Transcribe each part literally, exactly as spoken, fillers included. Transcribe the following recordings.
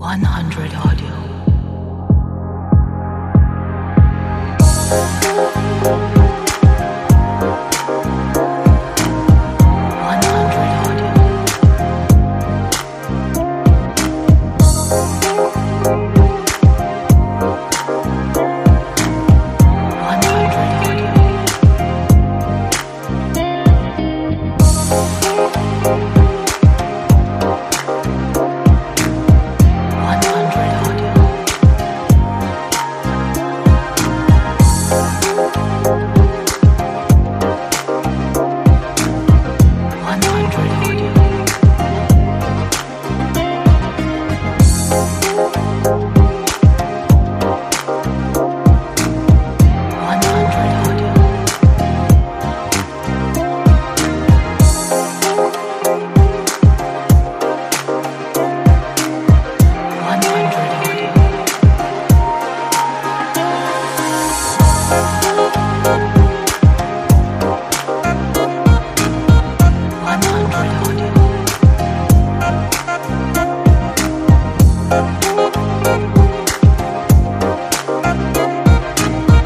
one hundred audio. one hundred audio. one hundred audio. one hundred audio. one hundred audio. one hundred audio. one hundred audio. one hundred audio.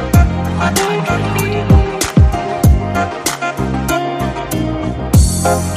one hundred audio.